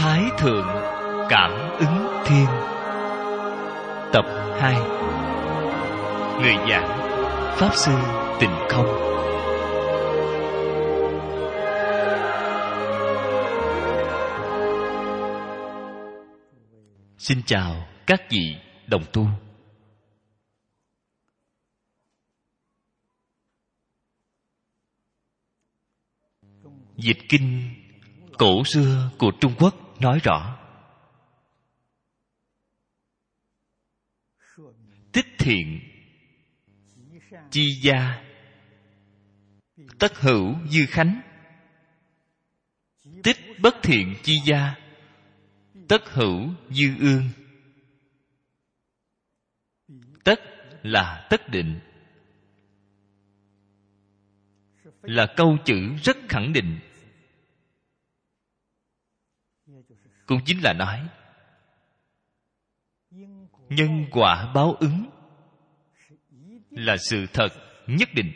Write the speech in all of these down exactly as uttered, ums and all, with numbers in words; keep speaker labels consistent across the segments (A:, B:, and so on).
A: Thái Thượng Cảm Ứng Thiên. Tập hai. Người giảng Pháp Sư Tịnh Không. Xin chào các vị đồng tu. Dịch kinh cổ xưa của Trung Quốc nói rõ: tích thiện chi gia, tất hữu dư khánh. Tích bất thiện chi gia, tất hữu dư ương. Tất là tất định, là câu chữ rất khẳng định. Cũng chính là nói nhân quả báo ứng là sự thật nhất định.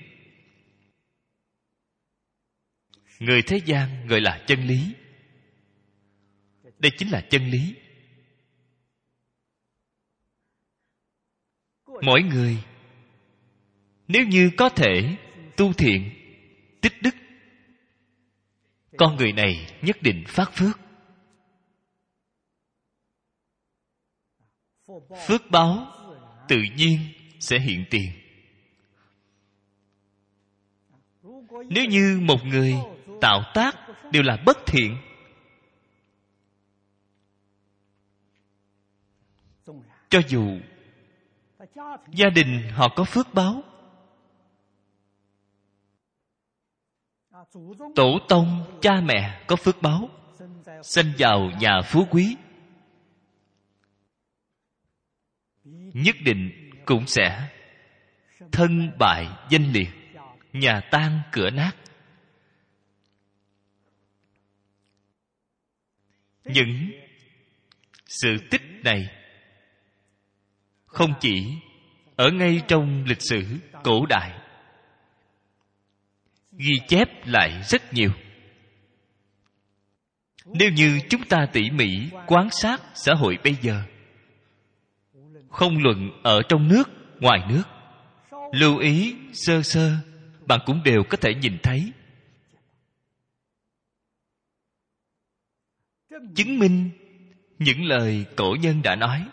A: Người thế gian gọi là chân lý. Đây chính là chân lý. Mỗi người nếu như có thể tu thiện, tích đức, con người này nhất định phát phước. Phước báo tự nhiên sẽ hiện tiền. Nếu như một người tạo tác đều là bất thiện, cho dù gia đình họ có phước báo, tổ tông cha mẹ có phước báo, sinh vào nhà phú quý, nhất định cũng sẽ thân bại danh liệt, nhà tan cửa nát. Những sự tích này không chỉ ở ngay trong lịch sử cổ đại ghi chép lại rất nhiều. Nếu như chúng ta tỉ mỉ quan sát xã hội bây giờ, không luận ở trong nước, ngoài nước, lưu ý sơ sơ, bạn cũng đều có thể nhìn thấy, chứng minh những lời cổ nhân đã nói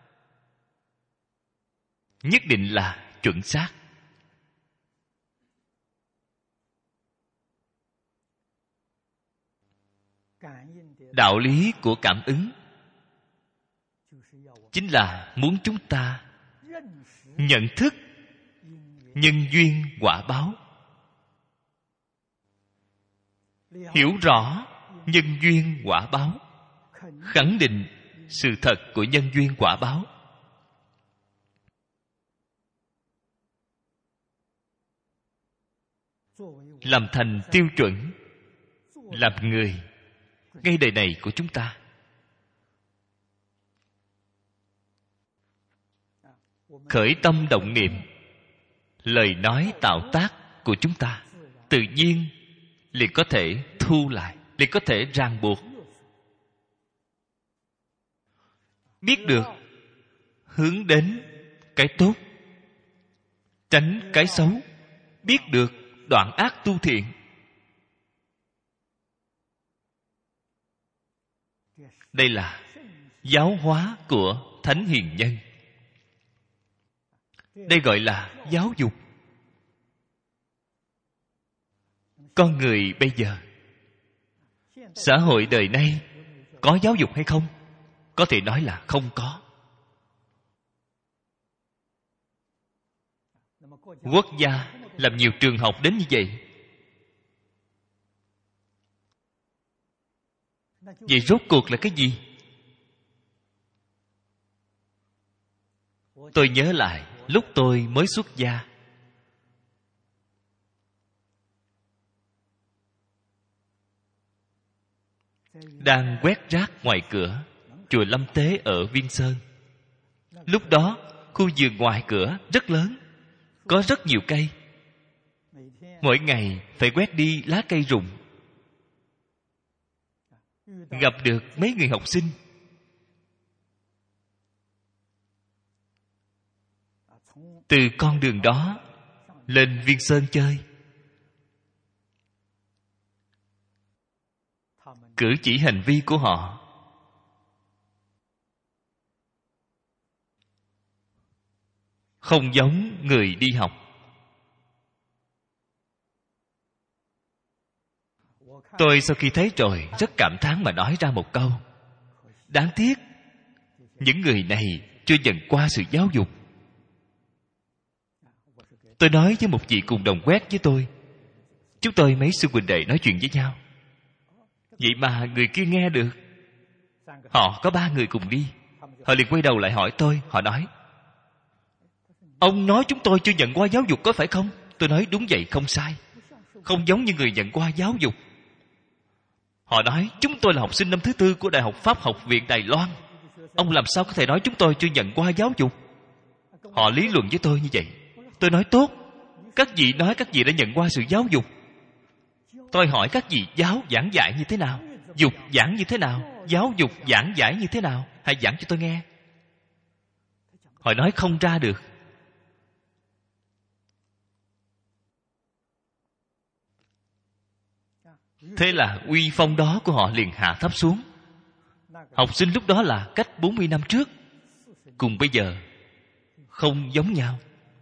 A: nhất định là chuẩn xác. Đạo lý của cảm ứng chính là muốn chúng ta nhận thức nhân duyên quả báo, hiểu rõ nhân duyên quả báo, khẳng định sự thật của nhân duyên quả báo. Làm thành tiêu chuẩn làm người ngay đời này của chúng ta. Khởi tâm động niệm, lời nói tạo tác của chúng ta tự nhiên liền có thể thu lại, liền có thể ràng buộc. Biết được hướng đến cái tốt, tránh cái xấu, biết được đoạn ác tu thiện. Đây là giáo hóa của thánh hiền nhân. Đây gọi là giáo dục. Con người bây giờ, xã hội đời nay có giáo dục hay không? Có thể nói là không có. Quốc gia làm nhiều trường học đến như vậy. Vậy rốt cuộc là cái gì? Tôi nhớ lại lúc tôi mới xuất gia, đang quét rác ngoài cửa chùa Lâm Tế ở Viên Sơn. Lúc đó khu vườn ngoài cửa rất lớn, có rất nhiều cây. Mỗi ngày phải quét đi lá cây rụng. gặp được mấy người học sinh từ con đường đó lên Viên Sơn chơi, cử chỉ hành vi của họ không giống người đi học. Tôi sau khi thấy rồi rất cảm thán mà nói ra một câu: đáng tiếc những người này chưa nhận qua sự giáo dục. Tôi nói với một vị cùng đồng quét với tôi, chúng tôi mấy sư huynh đệ nói chuyện với nhau, vậy mà người kia nghe được. Họ có ba người cùng đi. Họ liền quay đầu lại hỏi tôi. Họ nói: ông nói chúng tôi chưa nhận qua giáo dục có phải không? Tôi nói đúng vậy, không sai, không giống như người nhận qua giáo dục. Họ nói chúng tôi là học sinh năm thứ tư của Đại học Pháp học viện Đài Loan, ông làm sao có thể nói chúng tôi chưa nhận qua giáo dục? Họ lý luận với tôi như vậy. Tôi nói tốt, các vị nói các vị đã nhận qua sự giáo dục. Tôi hỏi các vị giáo giảng dạy như thế nào, dục giảng như thế nào, giáo dục giảng giải như thế nào, hãy giảng cho tôi nghe. Họ nói không ra được. Thế là uy phong đó của họ liền hạ thấp xuống. Học sinh lúc đó là cách bốn mươi năm trước, cùng bây giờ không giống nhau.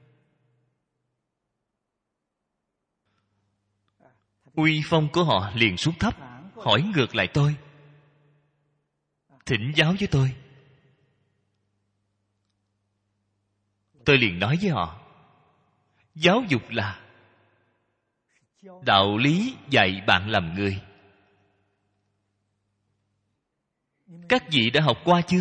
A: Uy phong của họ liền xuống thấp. Hỏi ngược lại tôi, thỉnh giáo với tôi. Tôi liền nói với họ, giáo dục là đạo lý dạy bạn làm người. Các vị đã học qua chưa?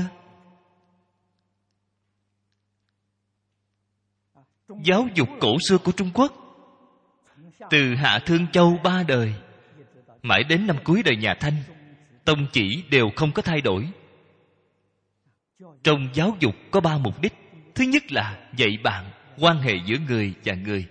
A: Giáo dục cổ xưa của Trung Quốc, từ Hạ Thương Châu ba đời mãi đến năm cuối đời nhà Thanh, tông chỉ đều không có thay đổi. Trong giáo dục có ba mục đích. Thứ nhất là dạy bạn quan hệ giữa người và người,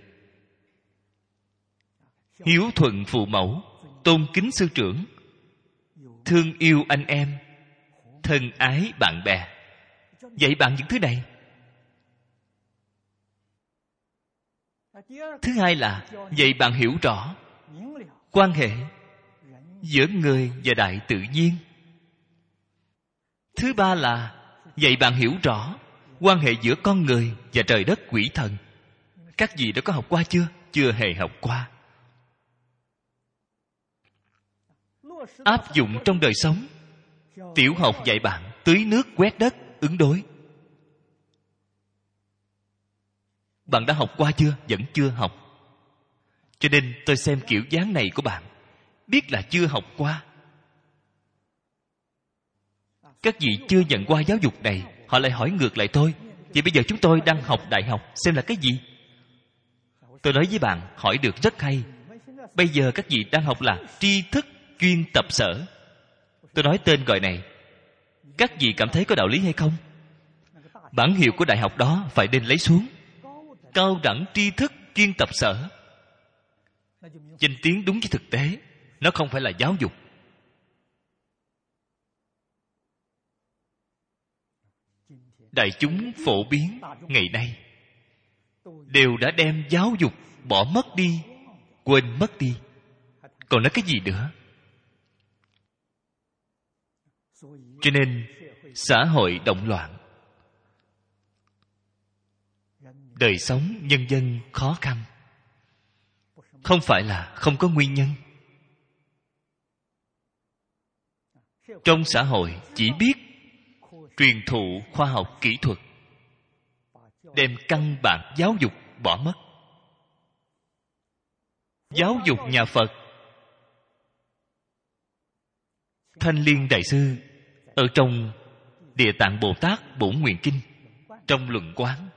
A: hiếu thuận phụ mẫu, tôn kính sư trưởng, thương yêu anh em, thân ái bạn bè. Dạy bạn những thứ này. Thứ hai là dạy bạn hiểu rõ quan hệ giữa người và đại tự nhiên. Thứ ba là dạy bạn hiểu rõ quan hệ giữa con người và trời đất quỷ thần. Các vị đã có học qua chưa? Chưa hề học qua. Áp dụng trong đời sống. Tiểu học dạy bạn tưới nước quét đất ứng đối. Bạn đã học qua chưa? Vẫn chưa học. Cho nên tôi xem kiểu dáng này của bạn, biết là chưa học qua. Các vị chưa nhận qua giáo dục này. Họ lại hỏi ngược lại tôi, vậy bây giờ chúng tôi đang học đại học, xem là cái gì? Tôi nói với bạn, hỏi được rất hay. Bây giờ các vị đang học là tri thức chuyên tập sở. Tôi nói tên gọi này, các vị cảm thấy có đạo lý hay không? Bản hiệu của đại học đó phải nên lấy xuống. Cao đẳng tri thức chuyên tập sở. Danh tiếng đúng với thực tế. Nó không phải là giáo dục. Đại chúng phổ biến ngày nay đều đã đem giáo dục bỏ mất đi, quên mất đi. Còn nói cái gì nữa? Cho nên xã hội động loạn, đời sống nhân dân khó khăn. Không phải là không có nguyên nhân. Trong xã hội chỉ biết truyền thụ khoa học kỹ thuật, đem căn bản giáo dục bỏ mất. Giáo dục nhà Phật, Thanh Liên Đại Sư ở trong Địa Tạng Bồ Tát Bổn Nguyện Kinh, trong luận quán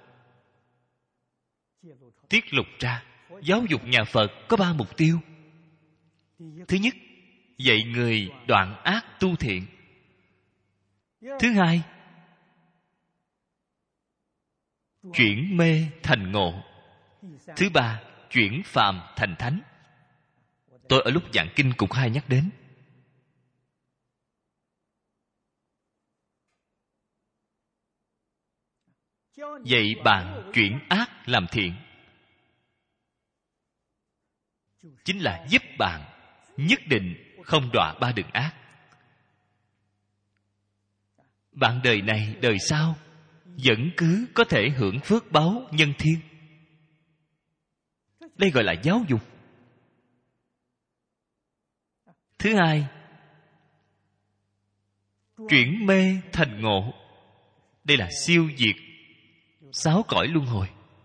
A: tiết lục ra giáo dục nhà Phật có ba mục tiêu. Thứ nhất, dạy người đoạn ác tu thiện. Thứ hai, chuyển mê thành ngộ. Thứ ba, chuyển phàm thành thánh. Tôi ở lúc giảng kinh cũng hay nhắc đến. dạy bạn chuyển ác làm thiện, chính là giúp bạn nhất định không đọa ba đường ác. Bạn đời này đời sau vẫn cứ có thể hưởng phước báu nhân thiên. Đây gọi là giáo dục. Thứ hai, chuyển mê thành ngộ. Đây là siêu diệt sáu cõi luân hồi.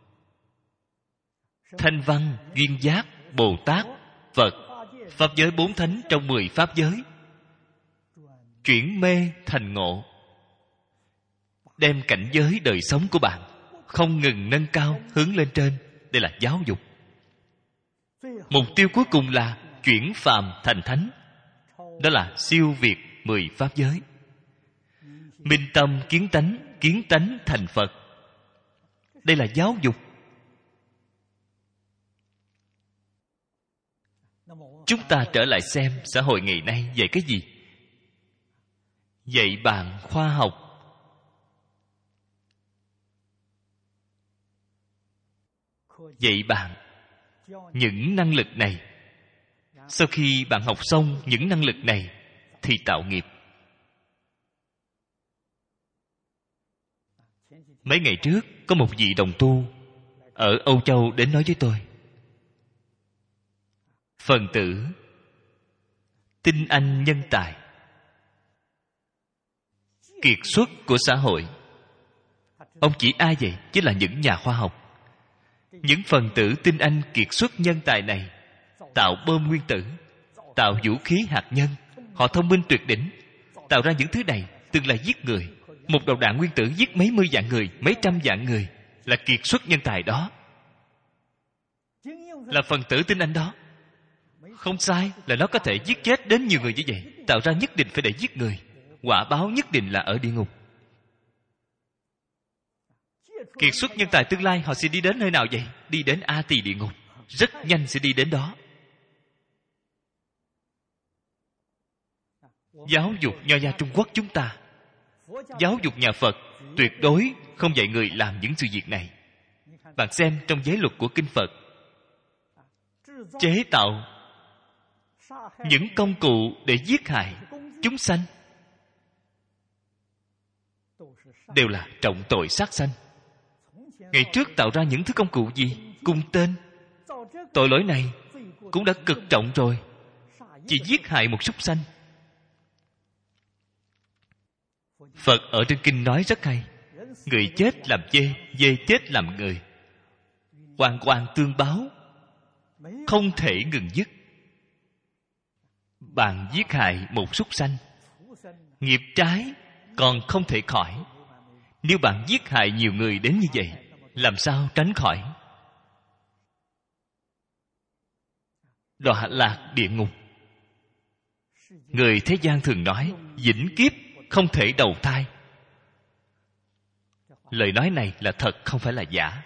A: Thanh Văn, Duyên Giác, Bồ Tát, Phật, Pháp giới bốn thánh trong mười Pháp giới, chuyển mê thành ngộ, đem cảnh giới đời sống của bạn không ngừng nâng cao, hướng lên trên. Đây là giáo dục. Mục tiêu cuối cùng là chuyển phàm thành thánh. Đó là siêu việt mười Pháp giới. Minh tâm kiến tánh, kiến tánh thành Phật. Đây là giáo dục. Chúng ta trở lại xem xã hội ngày nay dạy cái gì? Dạy bạn khoa học. Dạy bạn những năng lực này. Sau khi bạn học xong những năng lực này thì tạo nghiệp. Mấy ngày trước có một vị đồng tu ở Âu Châu đến nói với tôi: phần tử tinh anh nhân tài, kiệt xuất của xã hội. Ông chỉ ai vậy? Chính là những nhà khoa học. Những phần tử tinh anh kiệt xuất nhân tài này tạo bom nguyên tử, tạo vũ khí hạt nhân. Họ thông minh tuyệt đỉnh, tạo ra những thứ này từng là giết người. Một đầu đạn nguyên tử giết mấy mươi vạn người, mấy trăm vạn người. Là kiệt xuất nhân tài đó, là phần tử tinh anh đó. Không sai là nó có thể giết chết đến nhiều người như vậy. Tạo ra nhất định phải để giết người. Quả báo nhất định là ở địa ngục. Kiệt xuất nhân tài tương lai họ sẽ đi đến nơi nào vậy? Đi đến A Tỳ địa ngục. Rất nhanh sẽ đi đến đó. Giáo dục nho gia Trung Quốc chúng ta, giáo dục nhà Phật tuyệt đối không dạy người làm những sự việc này. Bạn xem trong giới luật của kinh Phật, chế tạo những công cụ để giết hại chúng sanh đều là trọng tội sát sanh. Ngày trước tạo ra những thứ công cụ gì? Cung tên. Tội lỗi này cũng đã cực trọng rồi. Chỉ giết hại một súc sanh. Phật ở trên kinh nói rất hay: người chết làm dê, dê chết làm người, hoàn hoàn tương báo, không thể ngừng dứt. Bạn giết hại một súc sanh, nghiệp trái còn không thể khỏi. Nếu bạn giết hại nhiều người đến như vậy, làm sao tránh khỏi? Đọa lạc địa ngục. Người thế gian thường nói vĩnh kiếp không thể đầu thai. Lời nói này là thật, không phải là giả.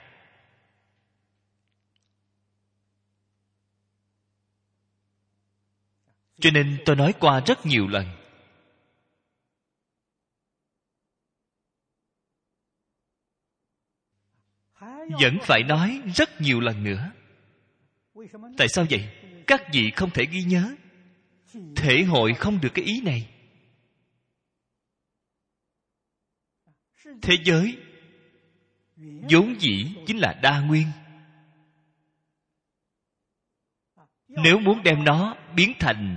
A: Cho nên tôi nói qua rất nhiều lần. Vẫn phải nói rất nhiều lần nữa. Tại sao vậy? Các vị không thể ghi nhớ, thể hội không được cái ý này. Thế giới vốn dĩ chính là đa nguyên. Nếu muốn đem nó biến thành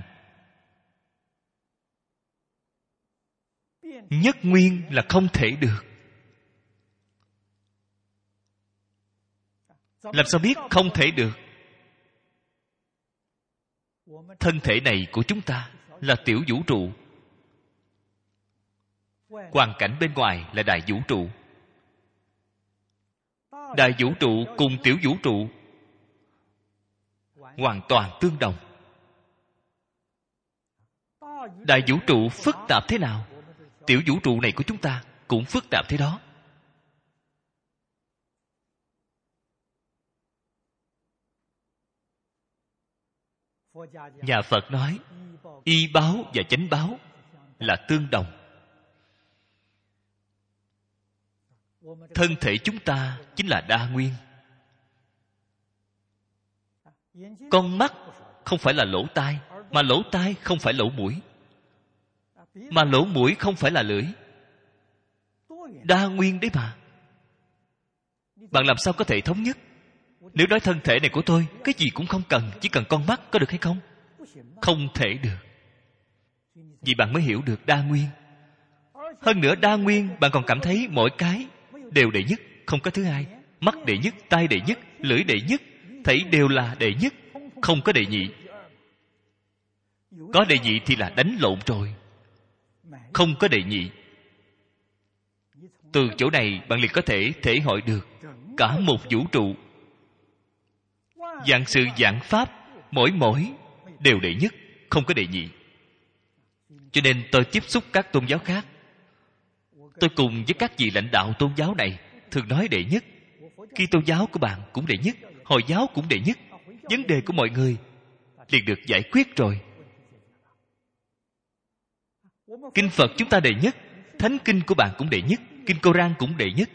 A: nhất nguyên là không thể được. Làm sao biết không thể được? Thân thể này của chúng ta là tiểu vũ trụ, hoàn cảnh bên ngoài là đại vũ trụ. Đại vũ trụ cùng tiểu vũ trụ hoàn toàn tương đồng. Đại vũ trụ phức tạp thế nào, tiểu vũ trụ này của chúng ta cũng phức tạp thế đó. Nhà Phật nói y báo và chánh báo là tương đồng. thân thể chúng ta chính là đa nguyên. Con mắt không phải là lỗ tai, mà lỗ tai không phải lỗ mũi, mà lỗ mũi không phải là lưỡi. Đa nguyên đấy mà. Bạn làm sao có thể thống nhất? Nếu nói thân thể này của tôi cái gì cũng không cần, chỉ cần con mắt, có được hay không? Không thể được. Vì bạn mới hiểu được đa nguyên. Hơn nữa đa nguyên, bạn còn cảm thấy mỗi cái đều đệ nhất, không có thứ hai. Mắt đệ nhất, tai đệ nhất, lưỡi đệ nhất, thấy đều là đệ nhất, không có đệ nhị. Có đệ nhị thì là đánh lộn rồi. Không có đệ nhị. Từ chỗ này bạn liền có thể thể hội được cả một vũ trụ. Vạn sự vạn pháp, mỗi mỗi đều đệ nhất, không có đệ nhị. Cho nên tôi tiếp xúc các tôn giáo khác, tôi cùng với các vị lãnh đạo tôn giáo này thường nói đệ nhất. Khi tôn giáo của bạn cũng đệ nhất, Hồi giáo cũng đệ nhất. Vấn đề của mọi người liền được giải quyết rồi. Kinh Phật chúng ta đệ nhất, Thánh kinh của bạn cũng đệ nhất, Kinh Koran cũng đệ nhất.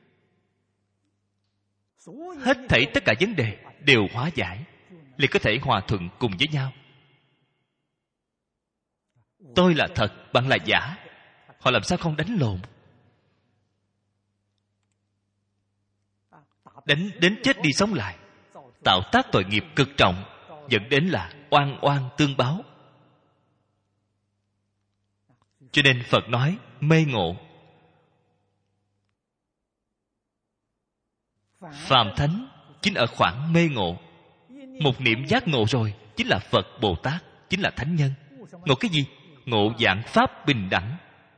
A: Hết thảy tất cả vấn đề đều hóa giải, liền có thể hòa thuận cùng với nhau. Tôi là thật, bạn là giả, họ làm sao không đánh lộn? Đánh đến chết đi sống lại, tạo tác tội nghiệp cực trọng, dẫn đến là oan oan tương báo. Cho nên Phật nói mê ngộ. Phàm thánh chính ở khoảng mê ngộ. Một niệm giác ngộ rồi chính là Phật Bồ Tát, chính là thánh nhân. Ngộ cái gì? Ngộ vạn pháp bình đẳng.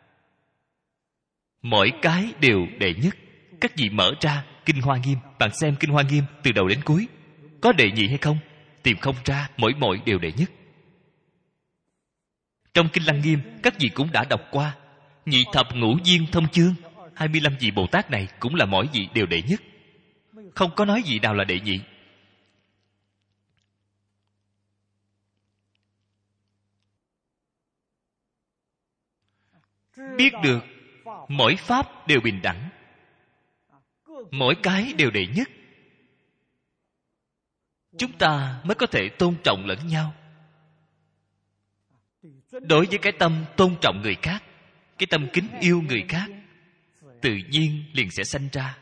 A: Mỗi cái đều đệ nhất. Các vị mở ra Kinh Hoa Nghiêm, bạn xem Kinh Hoa Nghiêm từ đầu đến cuối, có đệ nhị hay không? Tìm không ra, mỗi mỗi đều đệ nhất. Trong Kinh Lăng Nghiêm, các vị cũng đã đọc qua nhị thập ngũ viên thông chương. Hai mươi lăm vị Bồ Tát này cũng là mỗi vị đều đệ nhất, không có nói gì nào là đệ nhị. Biết được mỗi pháp đều bình đẳng, mỗi cái đều đệ nhất, chúng ta mới có thể tôn trọng lẫn nhau. Đối với cái tâm tôn trọng người khác, cái tâm kính yêu người khác, tự nhiên liền sẽ sanh ra.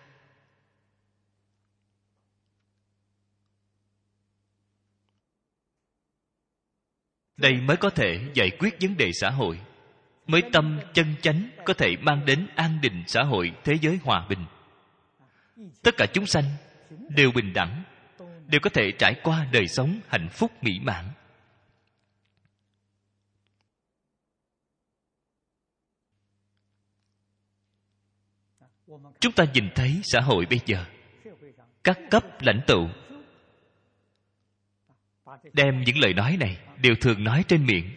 A: Đây mới có thể giải quyết vấn đề xã hội, mới tâm chân chánh có thể mang đến an định xã hội, thế giới hòa bình. Tất cả chúng sanh đều bình đẳng, đều có thể trải qua đời sống hạnh phúc mỹ mãn. Chúng ta nhìn thấy xã hội bây giờ, các cấp lãnh tụ đem những lời nói này đều thường nói trên miệng.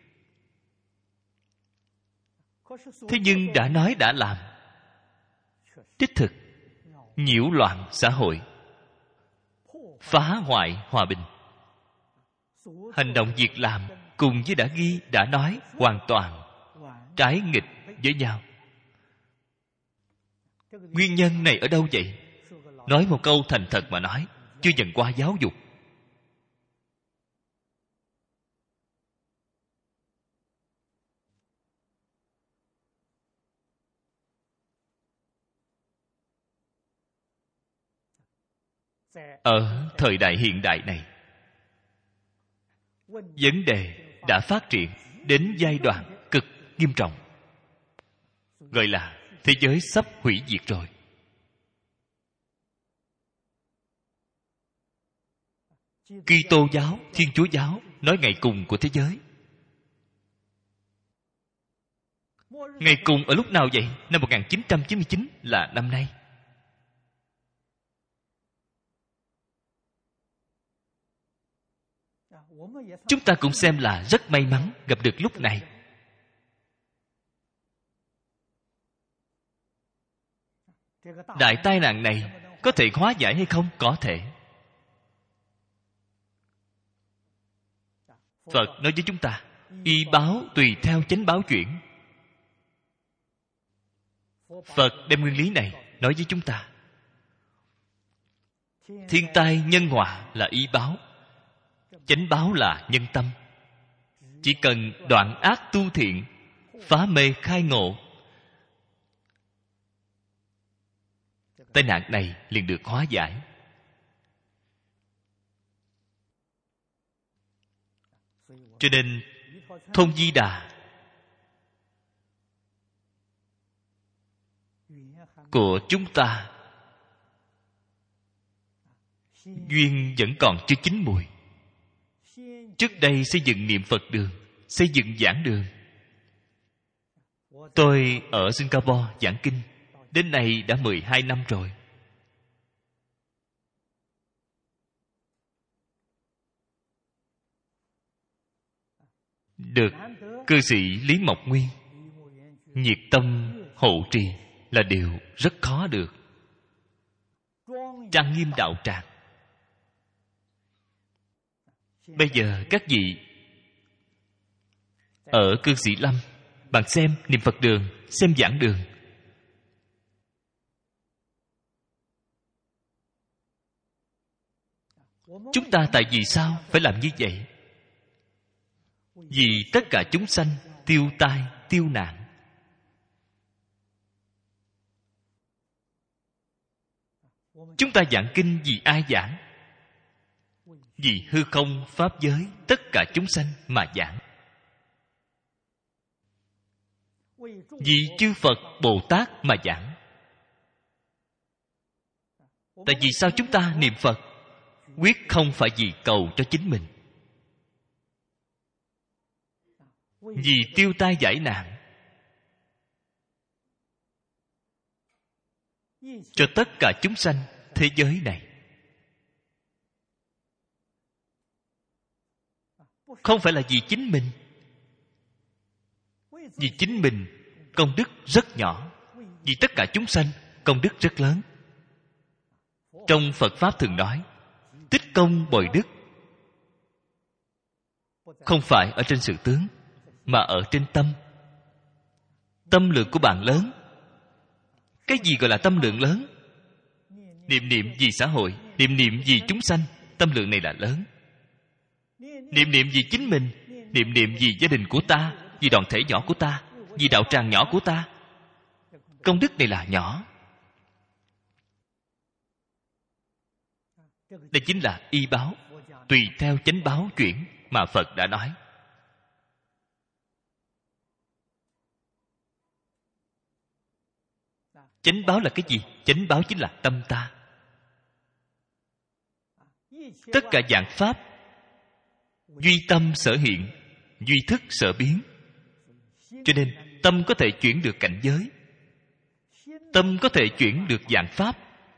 A: Thế nhưng đã nói đã làm, đích thực nhiễu loạn xã hội, phá hoại hòa bình. Hành động việc làm cùng với đã ghi đã nói hoàn toàn trái nghịch với nhau. Nguyên nhân này ở đâu vậy? Nói một câu thành thật mà nói, chưa nhận qua giáo dục. Ở thời đại hiện đại này, vấn đề đã phát triển đến giai đoạn cực nghiêm trọng, gọi là thế giới sắp hủy diệt rồi. Kitô giáo, Thiên Chúa giáo nói ngày cùng của thế giới. Ngày cùng ở lúc nào vậy? Năm một nghìn chín trăm chín mươi chín là năm nay. Chúng ta cũng xem là rất may mắn gặp được lúc này. Đại tai nạn này có thể hóa giải hay không? Có thể. Phật nói với chúng ta, y báo tùy theo chánh báo chuyển. Phật đem nguyên lý này nói với chúng ta. Thiên tai nhân họa là ý báo, chánh báo là nhân tâm. Chỉ cần đoạn ác tu thiện, phá mê khai ngộ, tai nạn này liền được hóa giải. Cho nên Thôn Di Đà của chúng ta duyên vẫn còn chưa chín mùi. Trước đây xây dựng niệm Phật đường, xây dựng giảng đường. Tôi ở Singapore giảng kinh, đến nay đã mười hai năm rồi. Được cư sĩ Lý Mộc Nguyên nhiệt tâm hộ trì là điều rất khó được. Trang nghiêm đạo tràng. Bây giờ các vị ở cư sĩ Lâm, bạn xem niệm Phật đường, xem giảng đường, chúng ta tại vì sao phải làm như vậy? Vì tất cả chúng sanh tiêu tai, tiêu nạn. Chúng ta giảng kinh vì ai giảng? Vì hư không pháp giới tất cả chúng sanh mà giảng. Vì chư Phật Bồ Tát mà giảng. Tại vì sao chúng ta niệm Phật? Quyết không phải vì cầu cho chính mình, vì tiêu tai giải nạn, cho tất cả chúng sanh thế giới này. Không phải là vì chính mình. Vì chính mình công đức rất nhỏ, vì tất cả chúng sanh công đức rất lớn. Trong Phật Pháp thường nói tích công bồi đức, không phải ở trên sự tướng, mà ở trên tâm. Tâm lượng của bạn lớn. Cái gì gọi là tâm lượng lớn? Niệm niệm vì xã hội, niệm niệm vì chúng sanh, tâm lượng này là lớn. Niệm niệm vì chính mình, niệm niệm vì gia đình của ta, vì đoàn thể nhỏ của ta, vì đạo tràng nhỏ của ta, công đức này là nhỏ. Đây chính là y báo, tùy theo chánh báo chuyển mà Phật đã nói. Chánh báo là cái gì? Chánh báo chính là tâm ta. Tất cả dạng pháp duy tâm sở hiện, duy thức sở biến. Cho nên tâm có thể chuyển được cảnh giới, tâm có thể chuyển được dạng pháp.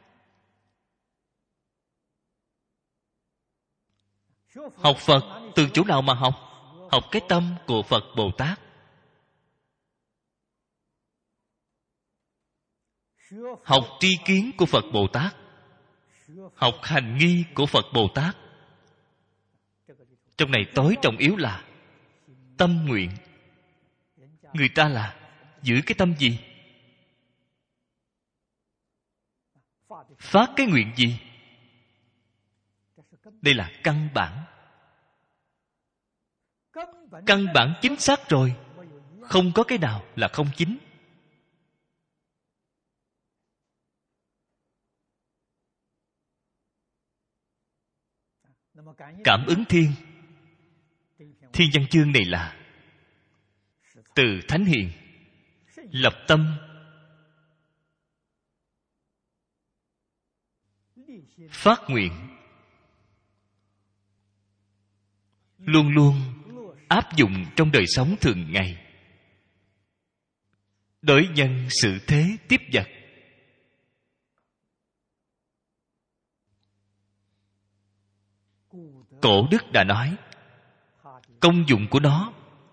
A: Học Phật từ chỗ nào mà học? Học cái tâm của Phật Bồ Tát. Học tri kiến của Phật Bồ Tát, học hành nghi của Phật Bồ Tát. Trong này tối trọng yếu là tâm nguyện. Người ta là giữ cái tâm gì? Phát cái nguyện gì? Đây là căn bản. Căn bản chính xác rồi, không có cái nào là không chính. Cảm ứng thiên. Thiên văn chương này là từ Thánh Hiền lập tâm phát nguyện, luôn luôn áp dụng trong đời sống thường ngày, đối nhân xử thế tiếp vật. Cổ đức đã nói công dụng của nó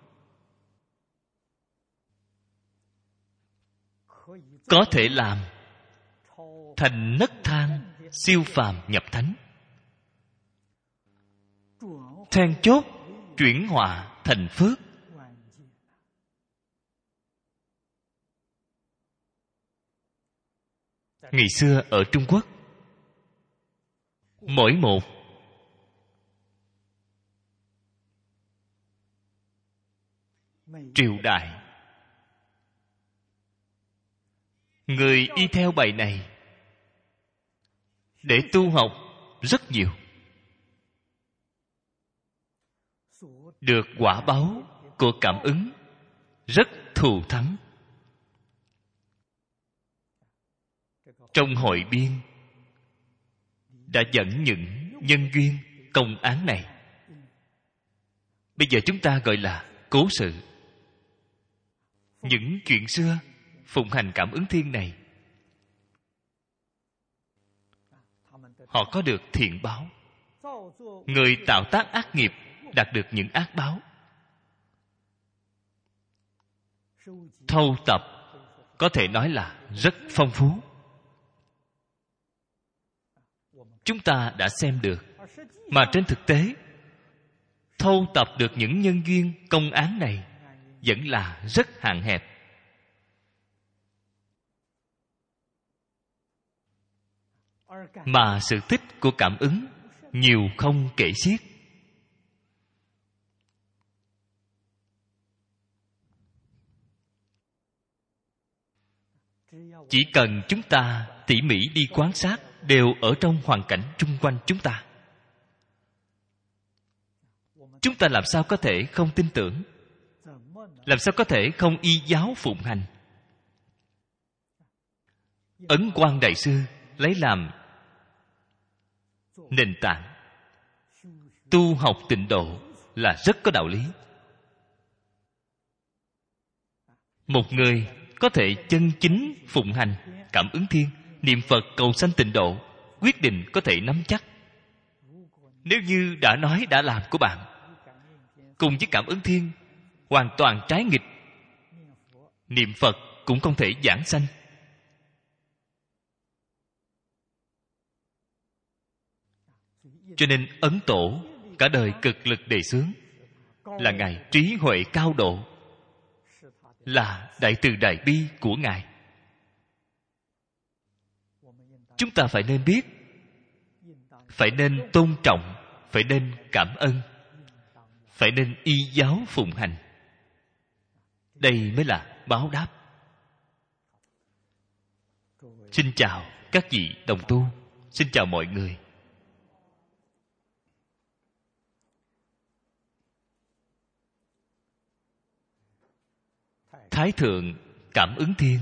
A: có thể làm thành nấc thang siêu phàm nhập thánh. Then chốt chuyển họa thành phước. ngày xưa ở Trung Quốc, mỗi một triều đại, người y theo bài này để tu học rất nhiều, được quả báo của cảm ứng rất thù thắng. Trong hội biên đã dẫn những nhân duyên công án này, bây giờ chúng ta gọi là cố sự. Những chuyện xưa phụng hành cảm ứng thiên này, họ có được thiện báo. Người tạo tác ác nghiệp đạt được những ác báo. Thâu tập có thể nói là rất phong phú. Chúng ta đã xem được, mà trên thực tế thâu tập được những nhân duyên công án này vẫn là rất hạn hẹp. Mà sự tích của cảm ứng nhiều không kể xiết. Chỉ cần chúng ta tỉ mỉ đi quan sát, đều ở trong hoàn cảnh chung quanh chúng ta. Chúng ta làm sao có thể không tin tưởng? Làm sao có thể không y giáo phụng hành? Ấn Quang Đại Sư lấy làm nền tảng tu học tịnh độ là rất có đạo lý. Một người có thể chân chính phụng hành cảm ứng thiên, niệm Phật cầu sanh tịnh độ, quyết định có thể nắm chắc. Nếu như đã nói đã làm của bạn cùng với cảm ứng thiên hoàn toàn trái nghịch, niệm Phật cũng không thể giảng sanh. Cho nên Ấn Tổ cả đời cực lực đề xướng là Ngài trí huệ cao độ, là đại từ đại bi của Ngài. Chúng ta phải nên biết, phải nên tôn trọng, phải nên cảm ơn, phải nên y giáo phụng hành. Đây mới là báo đáp. Xin chào các vị đồng tu, xin chào mọi người. Thái thượng cảm ứng thiên,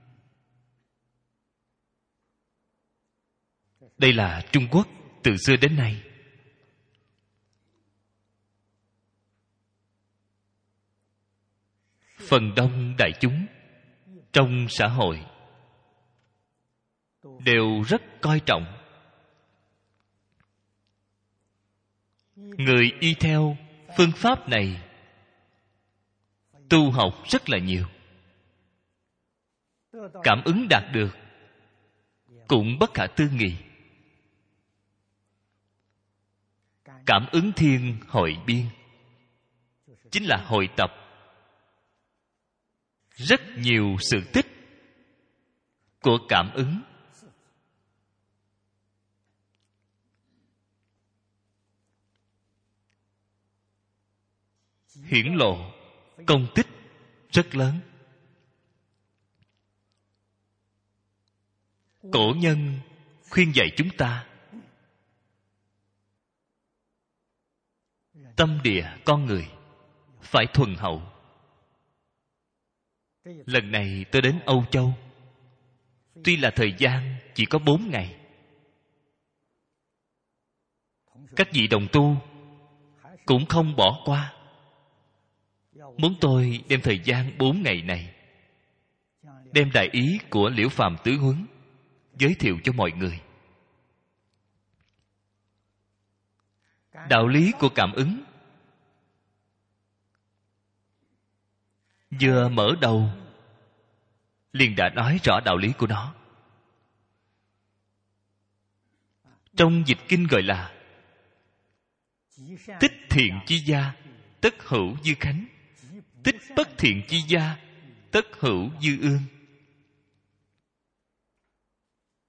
A: đây là Trung Quốc từ xưa đến nay phần đông đại chúng trong xã hội đều rất coi trọng. Người y theo phương pháp này tu học rất là nhiều. Cảm ứng đạt được cũng bất khả tư nghị. Cảm ứng thiên hội biên chính là hội tập rất nhiều sự tích của cảm ứng. Hiển lộ công tích rất lớn. Cổ nhân khuyên dạy chúng ta, tâm địa con người phải thuần hậu. Lần này tôi đến Âu Châu, tuy là thời gian chỉ có bốn ngày, các vị đồng tu cũng không bỏ qua, muốn tôi đem thời gian bốn ngày này đem đại ý của Liễu Phàm Tứ Huấn giới thiệu cho mọi người. Đạo lý của cảm ứng vừa mở đầu liền đã nói rõ đạo lý của nó. Trong dịch kinh gọi là tích thiện chi gia tất hữu dư khánh, tích bất thiện chi gia tất hữu dư ương.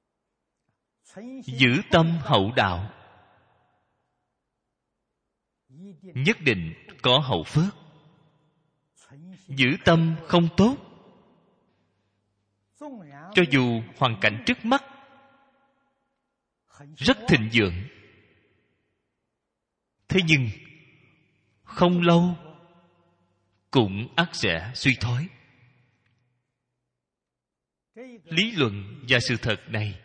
A: giữ tâm hậu đạo, nhất định có hậu phước. Giữ tâm không tốt, cho dù hoàn cảnh trước mắt rất thịnh vượng, thế nhưng không lâu cũng ắt sẽ suy thoái. Lý luận và sự thật này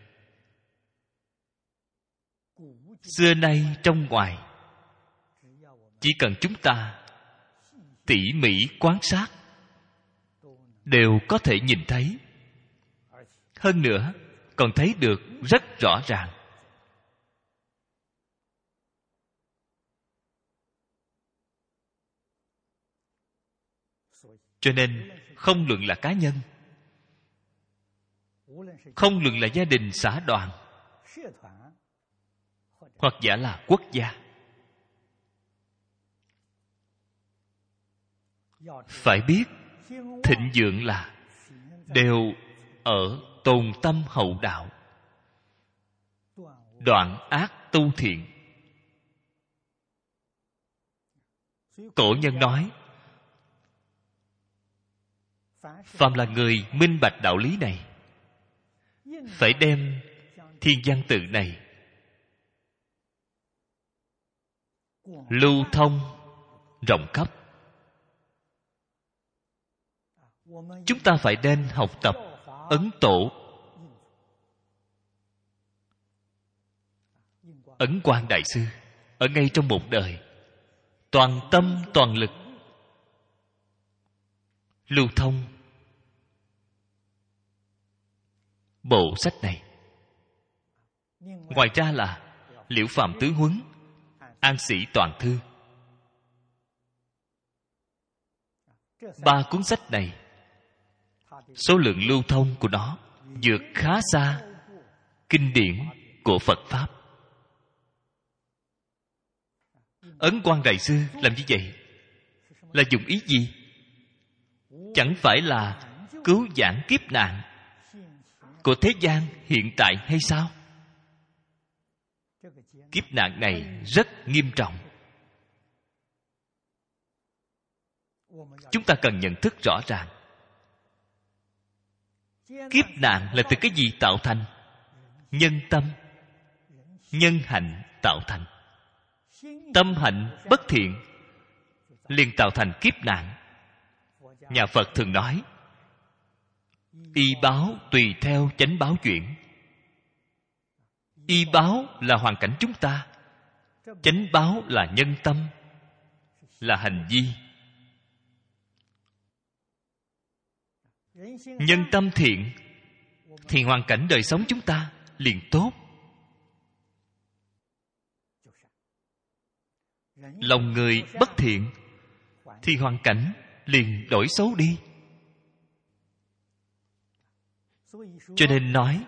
A: xưa nay trong ngoài, chỉ cần chúng ta tỉ mỉ quan sát đều có thể nhìn thấy. Hơn nữa còn thấy được rất rõ ràng. Cho nên không luận là cá nhân, không luận là gia đình xã đoàn, hoặc giả là quốc gia, phải biết thịnh vượng là đều ở tồn tâm hậu đạo, đoạn ác tu thiện. Cổ nhân nói, phàm là người minh bạch đạo lý này, phải đem thiên văn tự này lưu thông rộng khắp. Chúng ta phải nên học tập Ấn Tổ, Ấn Quang Đại Sư, ở ngay trong một đời, toàn tâm toàn lực lưu thông bộ sách này. Ngoài ra là Liễu Phàm Tứ Huấn, An Sĩ Toàn Thư. Ba cuốn sách này, số lượng lưu thông của nó vượt khá xa kinh điển của Phật Pháp. Ấn Quang Đại Sư làm như vậy là dùng ý gì? Chẳng phải là cứu vãn kiếp nạn của thế gian hiện tại hay sao? Kiếp nạn này rất nghiêm trọng. Chúng ta cần nhận thức rõ ràng. Kiếp nạn là từ cái gì tạo thành? Nhân tâm, nhân hạnh tạo thành. Tâm hạnh bất thiện liền tạo thành kiếp nạn. Nhà Phật thường nói, y báo tùy theo chánh báo chuyển. Y báo là hoàn cảnh chúng ta, chánh báo là nhân tâm, là hành vi. Nhân tâm thiện thì hoàn cảnh đời sống chúng ta liền tốt. Lòng người bất thiện thì hoàn cảnh liền đổi xấu đi. Cho nên nói,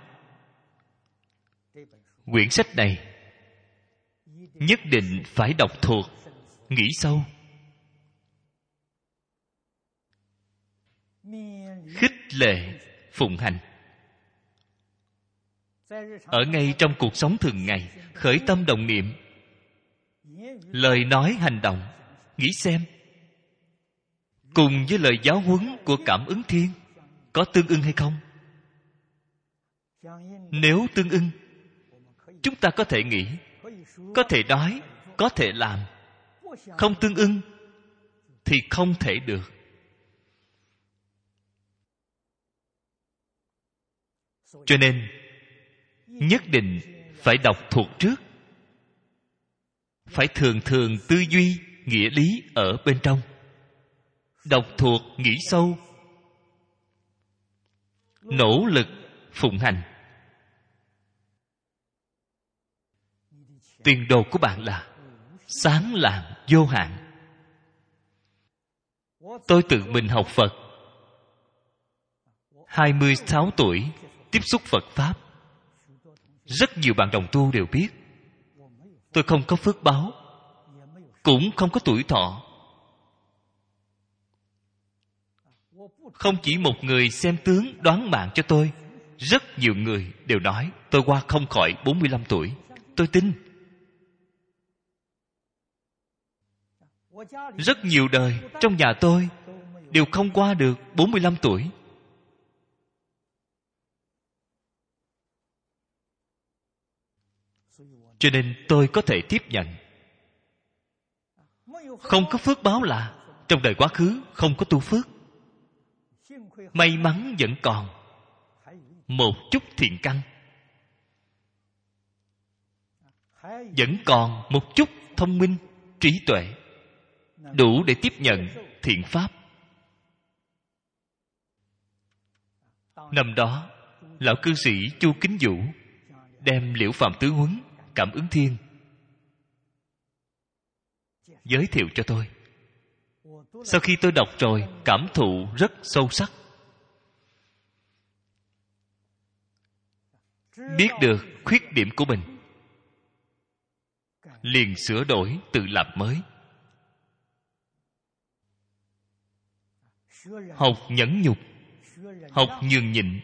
A: quyển sách này nhất định phải đọc thuộc, nghĩ sâu, khích lệ phụng hành. Ở ngay trong cuộc sống thường ngày, khởi tâm động niệm, lời nói hành động, nghĩ xem cùng với lời giáo huấn của Cảm Ứng Thiên có tương ưng hay không? Nếu tương ưng, chúng ta có thể nghĩ, có thể nói, có thể làm. Không tương ưng thì không thể được. Cho nên nhất định phải đọc thuộc trước, phải thường thường tư duy nghĩa lý ở bên trong, đọc thuộc nghĩ sâu, nỗ lực phụng hành. Tiền đồ của bạn là sáng lạng vô hạn. Tôi tự mình học Phật hai mươi sáu tuổi tiếp xúc Phật Pháp. Rất nhiều bạn đồng tu đều biết tôi không có phước báo, cũng không có tuổi thọ. Không chỉ một người xem tướng đoán mạng cho tôi, rất nhiều người đều nói tôi qua không khỏi bốn mươi lăm tuổi. Tôi tin. Rất nhiều đời trong nhà tôi đều không qua được bốn mươi lăm tuổi. Cho nên tôi có thể tiếp nhận. Không có phước báo là trong đời quá khứ không có tu phước. May mắn vẫn còn một chút thiện căn, vẫn còn một chút thông minh, trí tuệ, đủ để tiếp nhận thiện pháp. Năm đó, lão cư sĩ Chu Kính Vũ đem Liễu Phàm Tứ Huấn Cảm Ứng Thiên giới thiệu cho tôi. Sau khi tôi đọc rồi, cảm thụ rất sâu sắc. Biết được khuyết điểm của mình, liền sửa đổi, tự làm mới. Học nhẫn nhục, học nhường nhịn.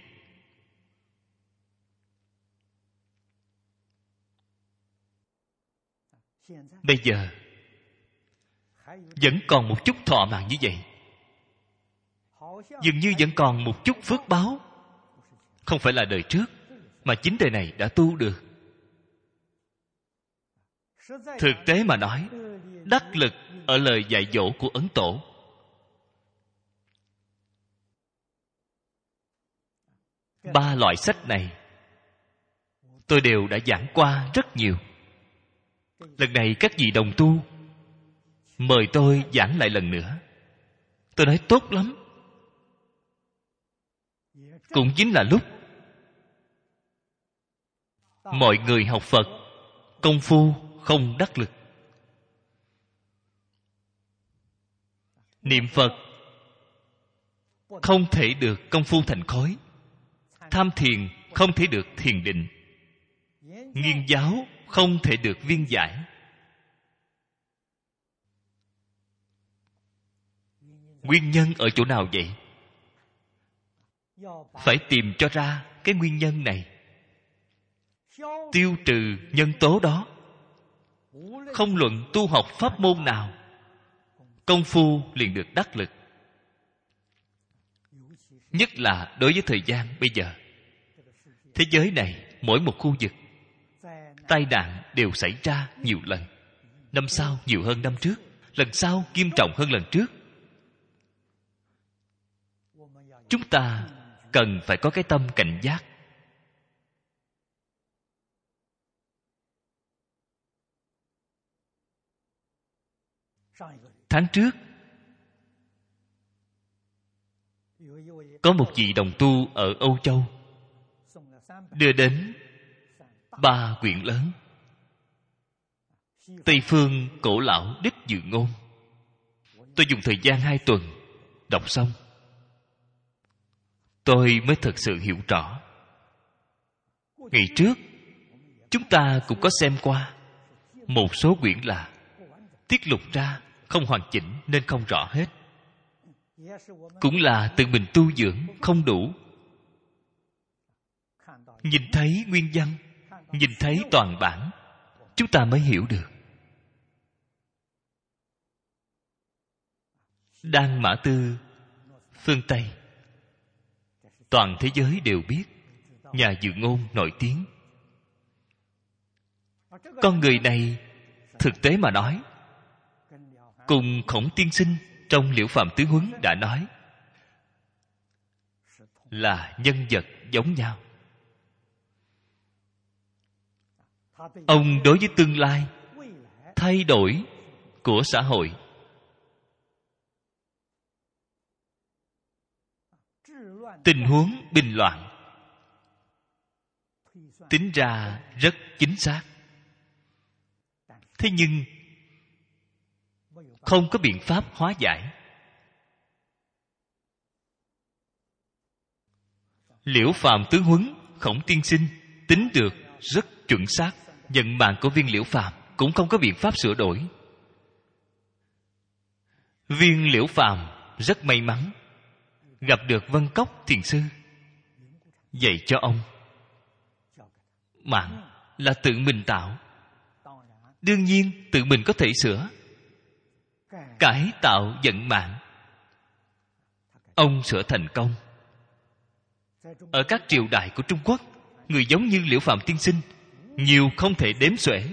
A: Bây giờ vẫn còn một chút thọ mạng như vậy, dường như vẫn còn một chút phước báo. Không phải là đời trước, mà chính đời này đã tu được. Thực tế mà nói, đắc lực ở lời dạy dỗ của Ấn Tổ. Ba loại sách này tôi đều đã giảng qua rất nhiều. Lần này các vị đồng tu mời tôi giảng lại lần nữa. Tôi nói tốt lắm. Cũng chính là lúc mọi người học Phật, công phu không đắc lực. Niệm Phật không thể được công phu thành khối. Tham thiền không thể được thiền định. Nghiên giáo không thể được viên giải. Nguyên nhân ở chỗ nào vậy? Phải tìm cho ra cái nguyên nhân này, tiêu trừ nhân tố đó. Không luận tu học pháp môn nào, công phu liền được đắc lực. Nhất là đối với thời gian bây giờ. Thế giới này, mỗi một khu vực tai nạn đều xảy ra nhiều lần. Năm sau nhiều hơn năm trước, lần sau nghiêm trọng hơn lần trước. Chúng ta cần phải có cái tâm cảnh giác. Tháng trước, có một vị đồng tu ở Âu Châu đưa đến ba quyển lớn Tây Phương Cổ Lão Đích Dự Ngôn. Tôi dùng thời gian hai tuần đọc xong, tôi mới thực sự hiểu rõ. Ngày trước chúng ta cũng có xem qua một số quyển là tiết lục ra không hoàn chỉnh nên không rõ hết. Cũng là tự mình tu dưỡng không đủ. Nhìn thấy nguyên văn, nhìn thấy toàn bản, chúng ta mới hiểu được. Đan Mã Tư phương Tây, toàn thế giới đều biết, nhà dự ngôn nổi tiếng. Con người này thực tế mà nói, cùng Khổng Tiên Sinh trong Liễu Phàm Tứ Huấn đã nói là nhân vật giống nhau. Ông đối với tương lai thay đổi của xã hội, tình huống bình loạn, tính ra rất chính xác. Thế nhưng không có biện pháp hóa giải. Liễu Phàm Tứ Huấn, Khổng Tiên Sinh tính được rất chuẩn xác. Vận mạng của viên Liễu Phàm cũng không có biện pháp sửa đổi. Viên Liễu Phàm rất may mắn gặp được Vân Cốc Thiền Sư. dạy cho ông. Mạng là tự mình tạo, đương nhiên tự mình có thể sửa. Cải tạo vận mạng, ông sửa thành công. Ở các triều đại của Trung Quốc, người giống như Liễu Phạm tiên sinh nhiều không thể đếm xuể.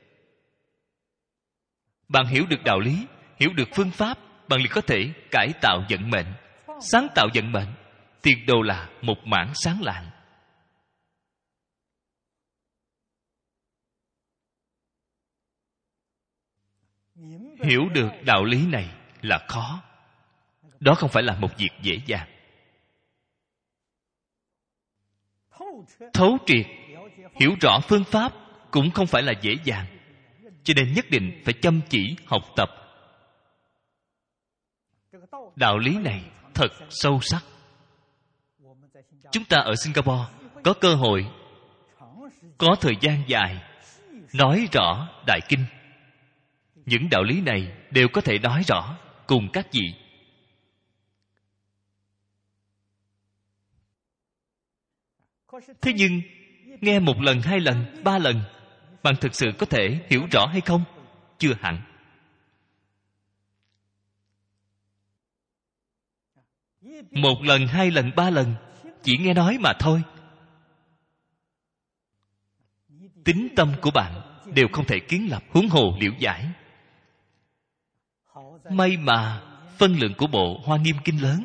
A: Bạn hiểu được đạo lý, hiểu được phương pháp, bạn liền có thể cải tạo vận mệnh, sáng tạo vận mệnh. Tiền đồ là một mảng sáng lạng. Hiểu được đạo lý này là khó. Đó không phải là một việc dễ dàng. Thấu triệt, hiểu rõ phương pháp cũng không phải là dễ dàng. Cho nên nhất định phải chăm chỉ học tập. Đạo lý này thật sâu sắc. Chúng ta ở Singapore có cơ hội, có thời gian dài nói rõ Đại Kinh. Những đạo lý này đều có thể nói rõ cùng các vị. Thế nhưng nghe một lần, hai lần, ba lần, bạn thực sự có thể hiểu rõ hay không? Chưa hẳn. Một lần, hai lần, ba lần chỉ nghe nói mà thôi, tín tâm của bạn đều không thể kiến lập, huống hồ liễu giải. May mà phân lượng của bộ Hoa Nghiêm Kinh lớn.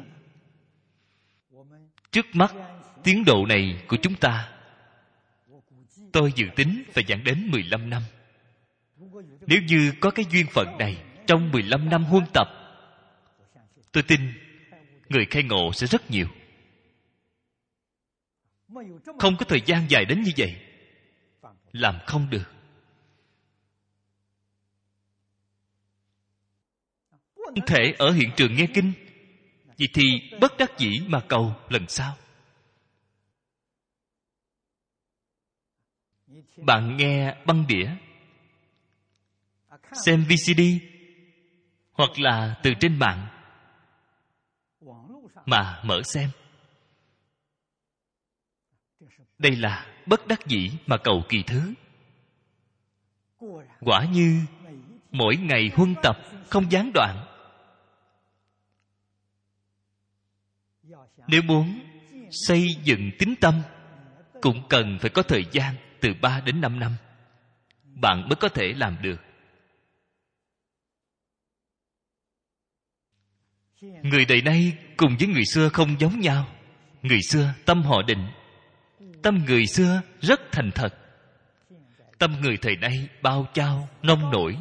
A: Trước mắt tiến độ này của chúng ta, tôi dự tính phải giảng đến mười lăm năm. Nếu như có cái duyên phận này, trong mười lăm năm huân tập, tôi tin người khai ngộ sẽ rất nhiều. Không có thời gian dài đến như vậy, làm không được. Không thể ở hiện trường nghe kinh. Vậy thì bất đắc dĩ mà cầu lần sau. Bạn nghe băng đĩa, xem vê xê đê, hoặc là từ trên mạng mà mở xem. Đây là bất đắc dĩ mà cầu kỳ thứ. Quả như mỗi ngày huân tập không gián đoạn. Nếu muốn xây dựng tín tâm, cũng cần phải có thời gian từ ba đến năm năm, bạn mới có thể làm được. Người đời nay cùng với người xưa không giống nhau. Người xưa tâm họ định, tâm người xưa rất thành thật. Tâm người thời nay bao chao nông nổi.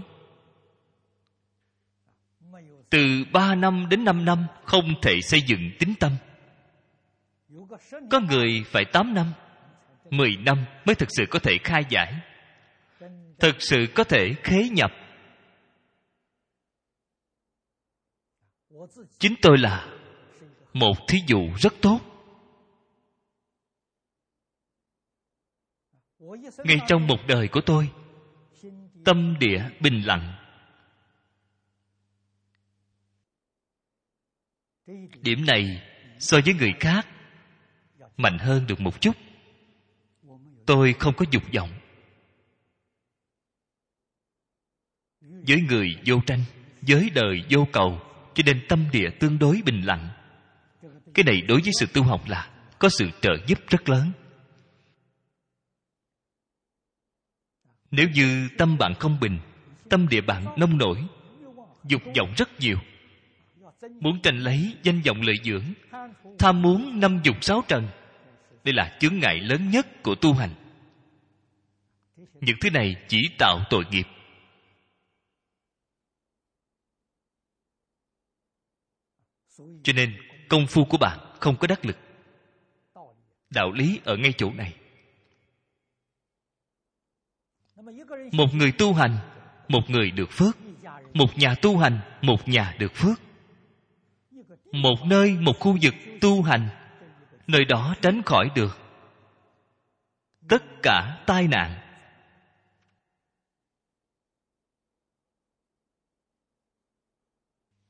A: Từ ba năm đến năm năm không thể xây dựng tín tâm. Có người phải tám năm, mười năm mới thực sự có thể khai giải, thực sự có thể khế nhập. Chính tôi là một thí dụ rất tốt. Ngay trong một đời của tôi, tâm địa bình lặng. Điểm này so với người khác mạnh hơn được một chút. Tôi không có dục vọng. Với người vô tranh, với đời vô cầu, cho nên tâm địa tương đối bình lặng. Cái này đối với sự tu học là có sự trợ giúp rất lớn. Nếu như tâm bạn không bình, tâm địa bạn nông nổi, dục vọng rất nhiều, muốn tranh lấy danh vọng lợi dưỡng, tham muốn năm dục sáu trần, đây là chướng ngại lớn nhất của tu hành. Những thứ này chỉ tạo tội nghiệp. Cho nên công phu của bạn không có đắc lực. Đạo lý ở ngay chỗ này. Một người tu hành, một người được phước. Một nhà tu hành, một nhà được phước. Một nơi, một khu vực tu hành, nơi đó tránh khỏi được tất cả tai nạn.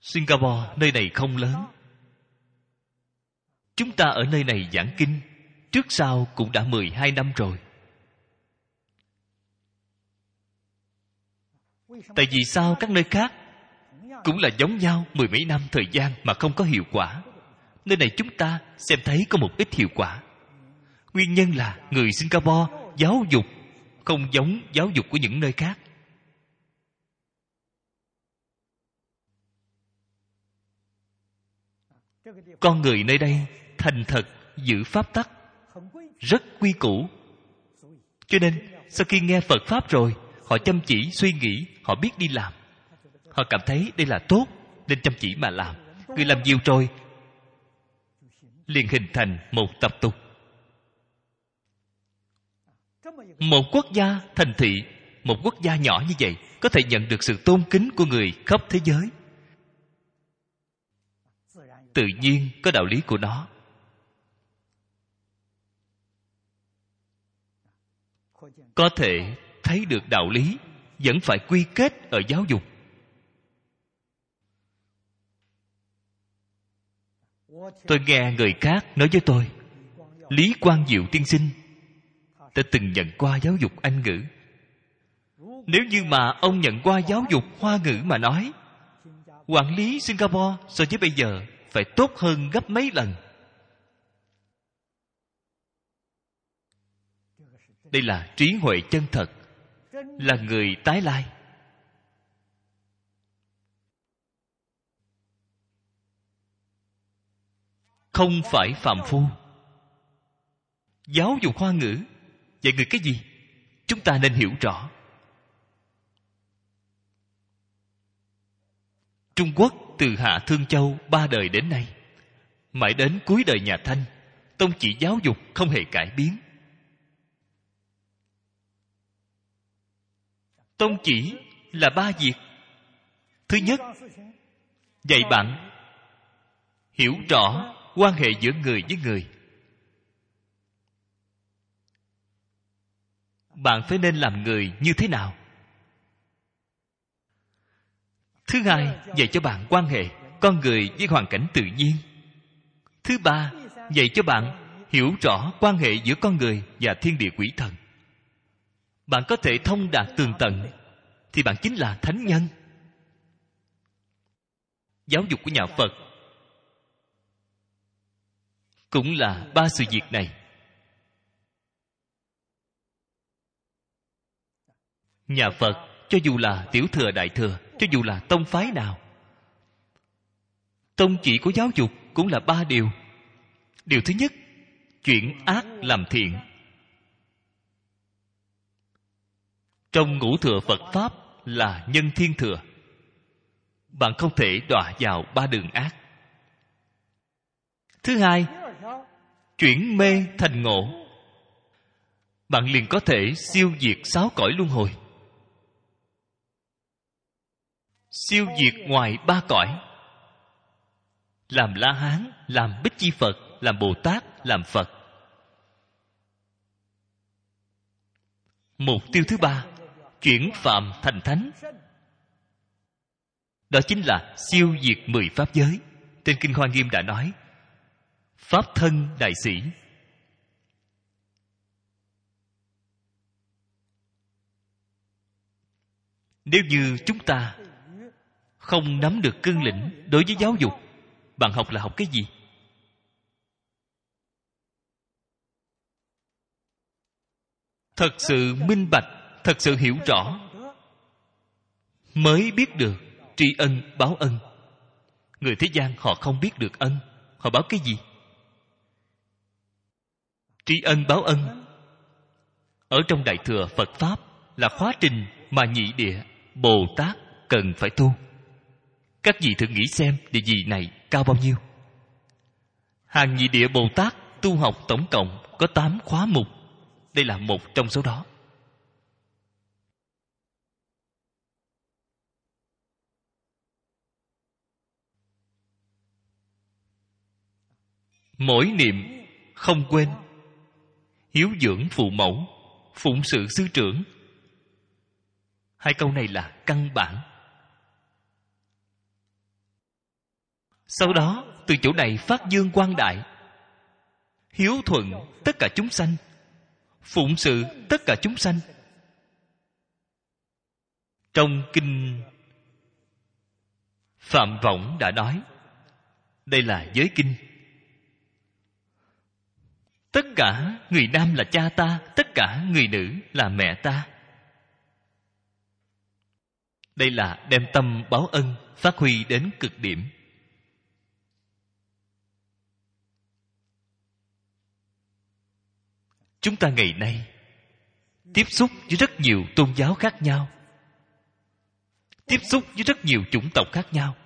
A: Singapore, nơi này không lớn. Chúng ta ở nơi này giảng kinh, trước sau cũng đã mười hai năm rồi. Tại vì sao các nơi khác cũng là giống nhau mười mấy năm thời gian mà không có hiệu quả? Nơi này chúng ta xem thấy có một ít hiệu quả. Nguyên nhân là người Singapore giáo dục không giống giáo dục của những nơi khác. Con người nơi đây thành thật, giữ pháp tắc, rất quy củ. Cho nên sau khi nghe Phật Pháp rồi, họ chăm chỉ suy nghĩ, họ biết đi làm. Họ cảm thấy đây là tốt, nên chăm chỉ mà làm. Người làm nhiều rồi liền hình thành một tập tục. Một quốc gia thành thị, một quốc gia nhỏ như vậy có thể nhận được sự tôn kính của người khắp thế giới. Tự nhiên có đạo lý của nó. Có thể thấy được đạo lý vẫn phải quy kết ở giáo dục. Tôi nghe người khác nói với tôi, Lý Quang Diệu tiên sinh đã từng nhận qua giáo dục Anh ngữ. Nếu như mà ông nhận qua giáo dục Hoa ngữ mà nói, quản lý Singapore so với bây giờ phải tốt hơn gấp mấy lần. Đây là trí huệ chân thật, là người tái lai. Không phải phàm phu. Giáo dục Hoa ngữ dạy người cái gì? Chúng ta nên hiểu rõ. Trung Quốc từ Hạ Thương Châu ba đời đến nay, mãi đến cuối đời nhà Thanh, tông chỉ giáo dục không hề cải biến. Tông chỉ là ba việc. Thứ nhất, dạy bạn hiểu rõ quan hệ giữa người với người. Bạn phải nên làm người như thế nào? Thứ hai, dạy cho bạn quan hệ con người với hoàn cảnh tự nhiên. Thứ ba, dạy cho bạn hiểu rõ quan hệ giữa con người và thiên địa quỷ thần. Bạn có thể thông đạt tường tận thì bạn chính là thánh nhân. Giáo dục của nhà Phật cũng là ba sự việc này. Nhà Phật, cho dù là tiểu thừa đại thừa, cho dù là tông phái nào, tông chỉ của giáo dục cũng là ba điều. Điều thứ nhất, chuyển ác làm thiện. Trong ngũ thừa Phật Pháp là nhân thiên thừa. Bạn không thể đọa vào ba đường ác. Thứ hai, chuyển mê thành ngộ. Bạn liền có thể siêu diệt sáu cõi luân hồi, siêu diệt ngoài ba cõi. Làm La Hán, làm Bích Chi Phật, làm Bồ Tát, làm Phật. Mục tiêu thứ ba, chuyển phạm thành thánh. Đó chính là siêu diệt mười pháp giới. Trên Kinh Hoa Nghiêm đã nói, Pháp thân đại sĩ. Nếu như chúng ta không nắm được cương lĩnh đối với giáo dục, bạn học là học cái gì? Thật sự minh bạch, thật sự hiểu rõ, mới biết được tri ân báo ân. Người thế gian họ không biết được ân. Họ báo cái gì? Tri ân báo ân ở trong Đại Thừa Phật Pháp là khóa trình mà nhị địa Bồ Tát cần phải tu. Các vị thử nghĩ xem địa vị này cao bao nhiêu. Hàng nhị địa Bồ Tát tu học tổng cộng có tám khóa mục. Đây là một trong số đó. Mỗi niệm không quên, hiếu dưỡng phụ mẫu, phụng sự sư trưởng. Hai câu này là căn bản. Sau đó từ chỗ này phát dương quang đại, hiếu thuận tất cả chúng sanh, phụng sự tất cả chúng sanh. Trong kinh Phạm Võng đã nói, đây là giới kinh. Tất cả người nam là cha ta, tất cả người nữ là mẹ ta. Đây là đem tâm báo ân phát huy đến cực điểm. Chúng ta ngày nay tiếp xúc với rất nhiều tôn giáo khác nhau, tiếp xúc với rất nhiều chủng tộc khác nhau,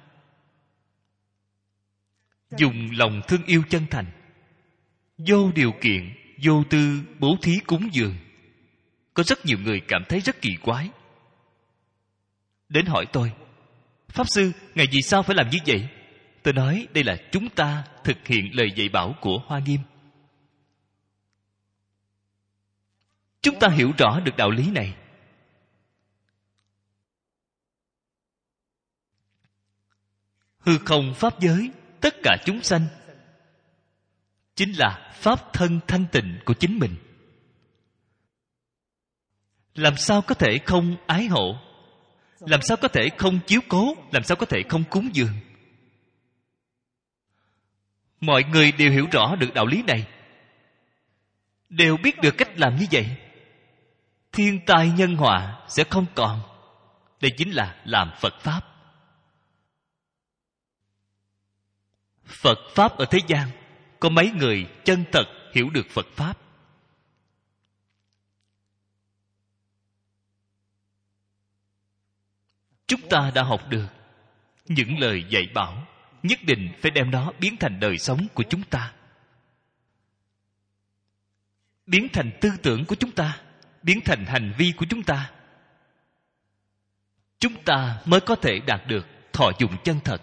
A: dùng lòng thương yêu chân thành, vô điều kiện, vô tư bố thí cúng dường. Có rất nhiều người cảm thấy rất kỳ quái, đến hỏi tôi: Pháp Sư, Ngài vì sao phải làm như vậy? Tôi nói đây là chúng ta thực hiện lời dạy bảo của Hoa Nghiêm. Chúng ta hiểu rõ được đạo lý này. Hư không pháp giới, tất cả chúng sanh chính là pháp thân thanh tịnh của chính mình. Làm sao có thể không ái hộ? Làm sao có thể không chiếu cố? Làm sao có thể không cúng dường? Mọi người đều hiểu rõ được đạo lý này, đều biết được cách làm như vậy, thiên tai nhân họa sẽ không còn. Đây chính là làm Phật Pháp. Phật Pháp ở thế gian, có mấy người chân thật hiểu được Phật Pháp? Chúng ta đã học được những lời dạy bảo, nhất định phải đem nó biến thành đời sống của chúng ta, biến thành tư tưởng của chúng ta, biến thành hành vi của chúng ta. Chúng ta mới có thể đạt được thọ dụng chân thật.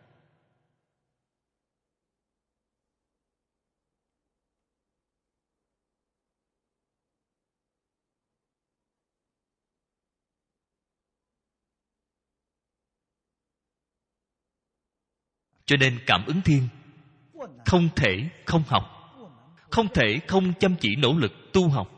A: Cho nên Cảm Ứng Thiên không thể không học, không thể không chăm chỉ nỗ lực tu học.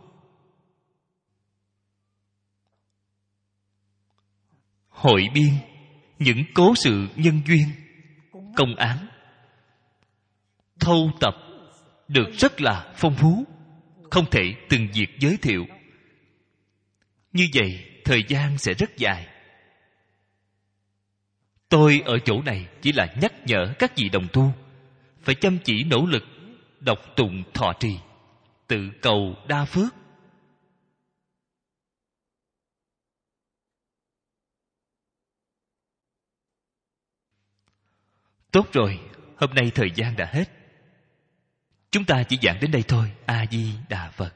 A: Hội biên những cố sự nhân duyên, công án, thâu tập được rất là phong phú, không thể từng việc giới thiệu. Như vậy thời gian sẽ rất dài. Tôi ở chỗ này chỉ là nhắc nhở các vị đồng tu phải chăm chỉ nỗ lực đọc tụng thọ trì, tự cầu đa phước. Tốt rồi, hôm nay thời gian đã hết. Chúng ta chỉ giảng đến đây thôi. A Di Đà Phật.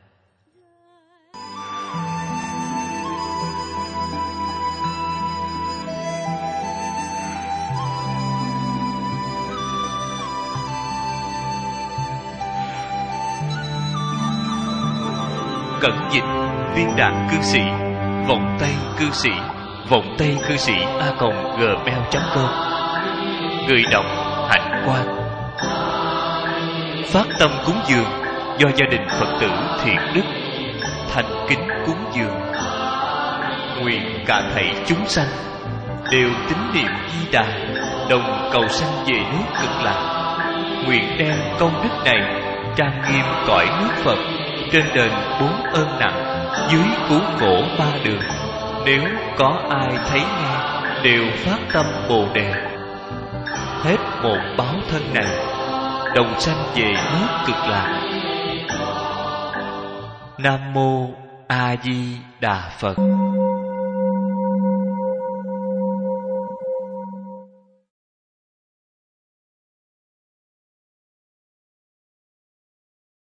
A: Cẩn dịch viên đạn cư sĩ, vọng tay cư sĩ, vọng tay cư sĩ a còng gmail chấm com. Người đọc Hạnh Quang. Phát tâm cúng dường do gia đình Phật tử Thiện Đức thành kính cúng dường. Nguyện cả thảy chúng sanh đều tín niệm Di Đà, đồng cầu sanh về nước Cực Lạc. Nguyện đem công đức này trang nghiêm cõi nước Phật, trên đền bốn ơn nặng, dưới cứu khổ ba đường. Nếu có ai thấy nghe đều phát tâm Bồ Đề, hết một báo thân này đồng sanh về nước Cực Lạc. Nam mô A Di Đà Phật.